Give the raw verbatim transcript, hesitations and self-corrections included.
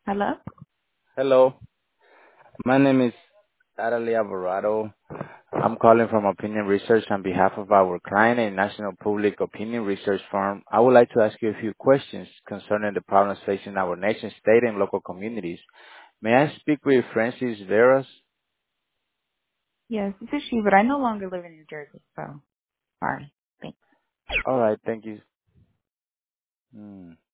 Hello? Hello, my name is Adali Alvarado. I'm calling from Opinion Research on behalf of our client, a national public opinion research firm. I would like to ask you a few questions concerning the problems facing our nation, state, and local communities. May I speak with Francis Veras? Yes, this is she, but I no longer live in New Jersey, so sorry. Thanks. All right, thank you. Hmm.